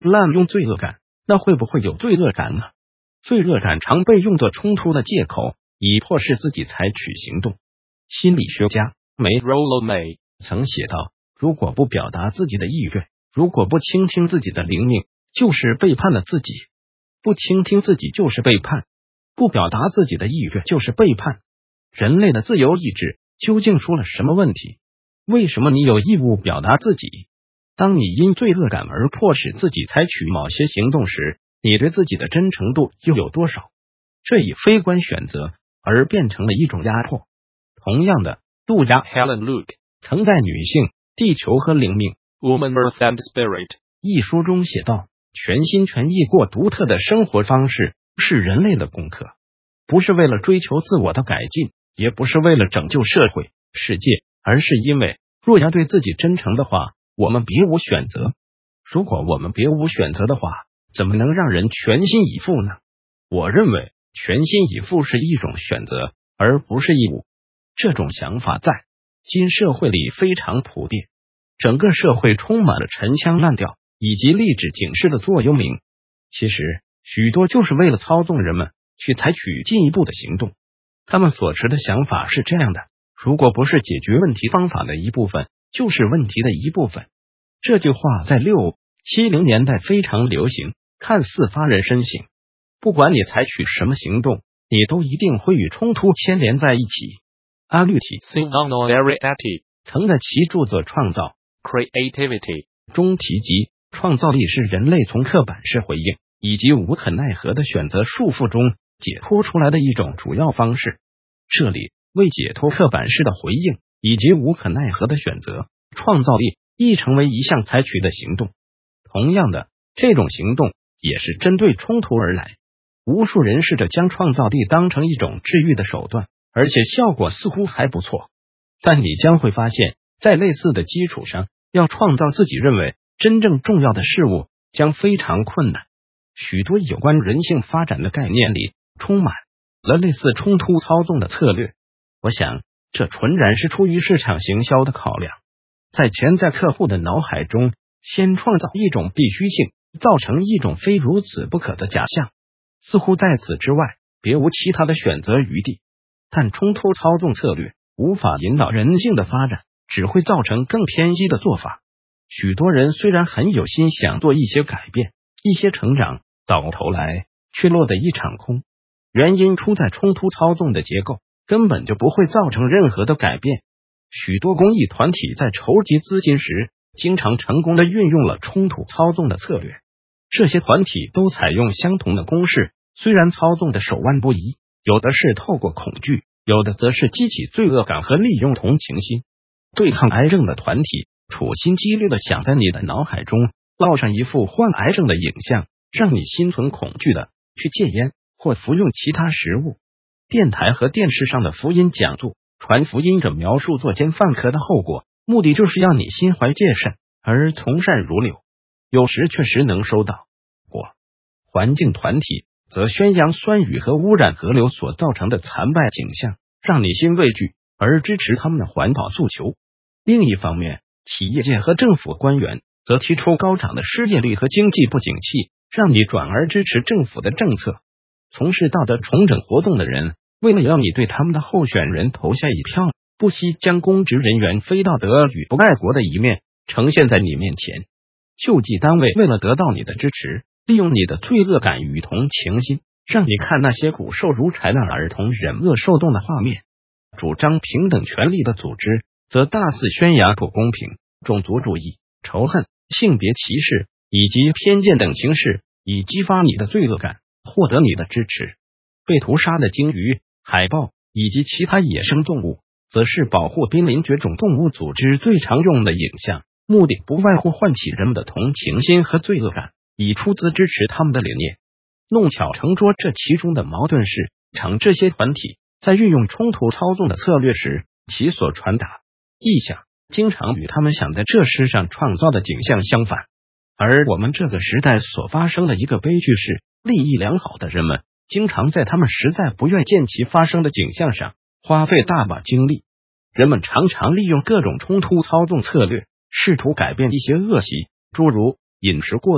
滥用罪恶感，那会不会有罪恶感呢？罪恶感常被用作冲突的借口，以迫使自己采取行动。心理学家梅 Rollo May 曾写道，如果不表达自己的意愿，如果不倾听自己的灵命，就是背叛了自己。不倾听自己就是背叛，不表达自己的意愿就是背叛。人类的自由意志究竟出了什么问题？为什么你有义务表达自己？当你因罪恶感而迫使自己采取某些行动时，你对自己的真诚度又有多少？这一非观选择而变成了一种压迫。同样的，作家 Helen Luke 曾在《女性、地球和灵命》（Woman, Earth and Spirit） 一书中写道，全心全意过独特的生活方式是人类的功课，不是为了追求自我的改进，也不是为了拯救社会、世界，而是因为若要对自己真诚的话，我们别无选择。如果我们别无选择的话，怎么能让人全心以赴呢？我认为全心以赴是一种选择，而不是义务。这种想法在今社会里非常普遍，整个社会充满了陈腔滥调以及励志警示的座右铭，其实许多就是为了操纵人们去采取进一步的行动。他们所持的想法是这样的，如果不是解决问题方法的一部分，就是问题的一部分。这句话在60、70年代非常流行，看似发人深省。不管你采取什么行动，你都一定会与冲突牵连在一起。阿律体 曾在其著作《创造》（Creativity） 中提及，创造力是人类从刻板式回应以及无可奈何的选择束缚中解脱出来的一种主要方式。这里为解脱刻板式的回应以及无可奈何的选择，创造力亦成为一项采取的行动。同样的，这种行动也是针对冲突而来。无数人试着将创造力当成一种治愈的手段，而且效果似乎还不错。但你将会发现，在类似的基础上，要创造自己认为真正重要的事物将非常困难。许多有关人性发展的概念里充满了类似冲突操纵的策略。我想，这纯然是出于市场行销的考量，在潜在客户的脑海中先创造一种必须性，造成一种非如此不可的假象，似乎在此之外别无其他的选择余地。但冲突操纵策略无法引导人性的发展，只会造成更偏激的做法。许多人虽然很有心想做一些改变、一些成长，到头来却落得一场空。原因出在冲突操纵的结构根本就不会造成任何的改变。许多公益团体在筹集资金时，经常成功的运用了冲突操纵的策略。这些团体都采用相同的公式，虽然操纵的手腕不一，有的是透过恐惧，有的则是激起罪恶感和利用同情心。对抗癌症的团体处心积虑的想在你的脑海中烙上一副患癌症的影像，让你心存恐惧的去戒烟或服用其他食物。电台和电视上的福音讲座传福音者描述作奸犯科的后果，目的就是要你心怀戒慎而从善如流。有时确实能收到果。环境团体则宣扬酸雨和污染河流所造成的残败景象，让你心畏惧而支持他们的环保诉求。另一方面，企业界和政府官员则提出高涨的失业率和经济不景气，让你转而支持政府的政策。从事道德重整活动的人为了要你对他们的候选人投下一票，不惜将公职人员非道德与不爱国的一面呈现在你面前。救济单位为了得到你的支持，利用你的罪恶感与同情心，让你看那些骨瘦如柴的儿童忍饿受冻的画面。主张平等权利的组织则大肆宣扬不公平、种族主义、仇恨、性别歧视以及偏见等形式，以激发你的罪恶感，获得你的支持。被屠杀的鲸鱼、海豹以及其他野生动物，则是保护濒临绝种动物组织最常用的影像，目的不外乎唤起人们的同情心和罪恶感，以出资支持他们的理念。弄巧成拙这其中的矛盾是，这些团体在运用冲突操纵的策略时，其所传达意向经常与他们想在这世上创造的景象相反。而我们这个时代所发生的一个悲剧是，利益良好的人们经常在他们实在不愿见其发生的景象上花费大把精力。人们常常利用各种冲突操纵策略，试图改变一些恶习，诸如饮食过度、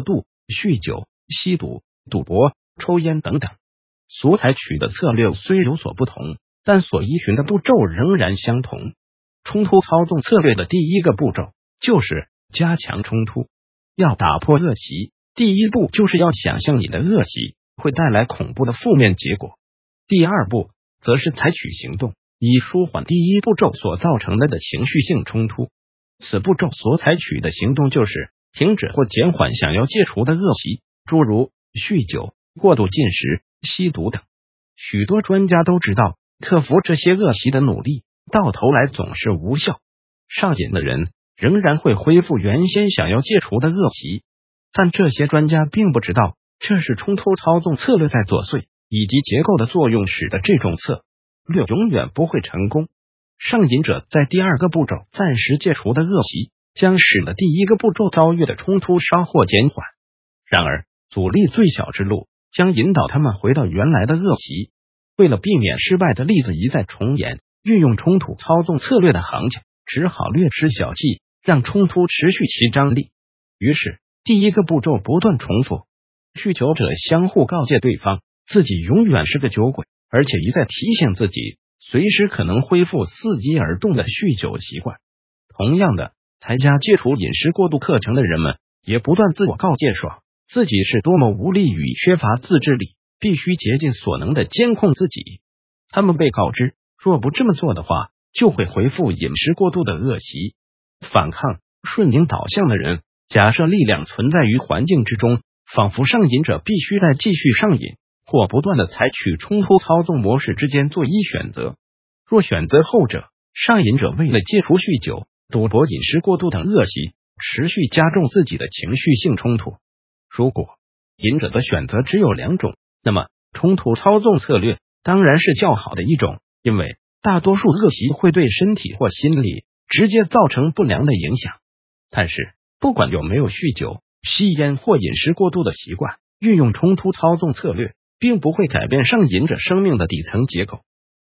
酗酒、吸毒、赌博、抽烟等等。所采取的策略虽有所不同，但所依循的步骤仍然相同。冲突操纵策略的第一个步骤就是加强冲突。要打破恶习，第一步就是要想象你的恶习会带来恐怖的负面结果。第二步则是采取行动，以舒缓第一步骤所造成的情绪性冲突。此步骤所采取的行动就是停止或减缓想要戒除的恶习，诸如酗酒、过度进食、吸毒等。许多专家都知道，克服这些恶习的努力到头来总是无效，上瘾的人仍然会恢复原先想要戒除的恶习。但这些专家并不知道，这是冲突操纵策略在作祟，以及结构的作用使得这种策略永远不会成功。上瘾者在第二个步骤暂时戒除的恶习，将使得第一个步骤遭遇的冲突稍或减缓。然而，阻力最小之路将引导他们回到原来的恶习。为了避免失败的例子一再重演，运用冲突操纵策略的行家只好略施小计，让冲突持续其张力。于是，第一个步骤不断重复，酗酒者相互告诫对方自己永远是个酒鬼，而且一再提醒自己随时可能恢复伺机而动的酗酒习惯。同样的，参加戒除饮食过度课程的人们也不断自我告诫说自己是多么无力与缺乏自制力，必须竭尽所能的监控自己。他们被告知，若不这么做的话，就会回复饮食过度的恶习。反抗、顺应导向的人，假设力量存在于环境之中，仿佛上瘾者必须在继续上瘾或不断的采取冲突操纵模式之间做一选择。若选择后者，上瘾者为了戒除酗酒、赌博、饮食过度等恶习，持续加重自己的情绪性冲突。如果瘾者的选择只有两种，那么冲突操纵策略当然是较好的一种，因为大多数恶习会对身体或心理直接造成不良的影响。但是，不管有没有酗酒、吸烟或饮食过度的习惯，运用冲突操纵策略并不会改变上瘾者生命的底层结构。